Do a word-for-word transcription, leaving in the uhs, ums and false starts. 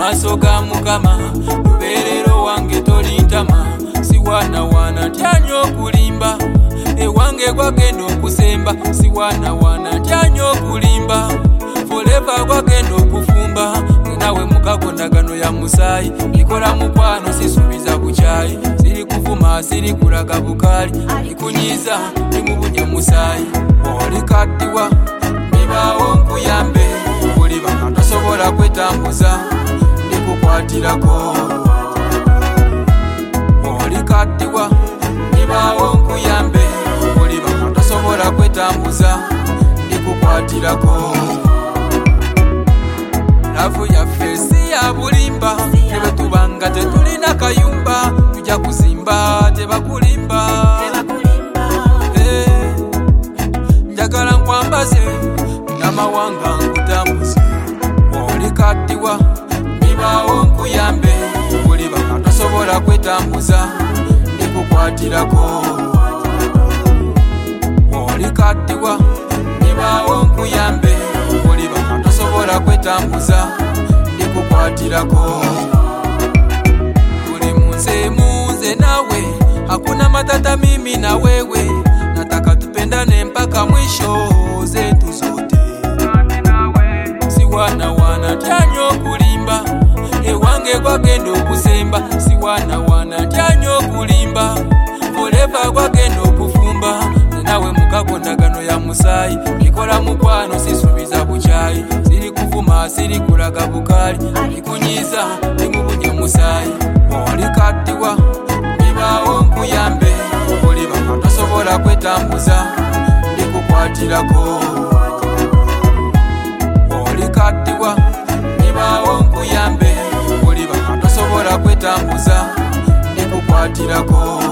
maaso ga Mukama lubeerero wange tolintama siwana wana tyanyo okulimba ewange gwagenda okusemba siwana wana tyanyo okulimba forever gwagenda okufumba nawe mukagondagano ya musaayi nikola mukwano sisubiza bukyayi siri kuvuma siri kulaga bukali nikunyiza nimubunye musaayi oli kaddiwa nibaawo nkuyambe buli bana tosobola kwetambuza ndikukwatirako oli kaddiwa nibaawo nkuyambe buli bana tosobola kwetambuza ndikukwatirako lavu yaffe si ya bulimba tebe tubanga tetulina kayumba tujja kuzimba tebakulimba hey, njagala nkwambaze n'amawanga nkutambuze oli kaddiwa nibaawo nkuyambe buli bana tosobola kwetambuza ndikukwatirako oli kaddiwa nibaawo nkuyambe buli bana tosobola kwetambuza ndikukwatirako tuli munze munze nawe hakuna matata mimi na wewe nataka tupendane mpaka mwisho zetu zote siwana wana tyanyo okulimba ewange gwagenda okusemba siwana wana tyanyo okulimba forever gwagenda okufumba nawe mukagondagano ya musaayi nikola mukwano sisubiza bukyayi siri kuvuma siri kulaga bukali nikunyiza nimubunye musaayi oli kaddiwa nibaawo nkuyambe buli bana tosobola kwetambuza ndikukwatirako oli kaddiwa nibaawo nkuyambe buli bana tosobola kwetambuza ndikukwatirako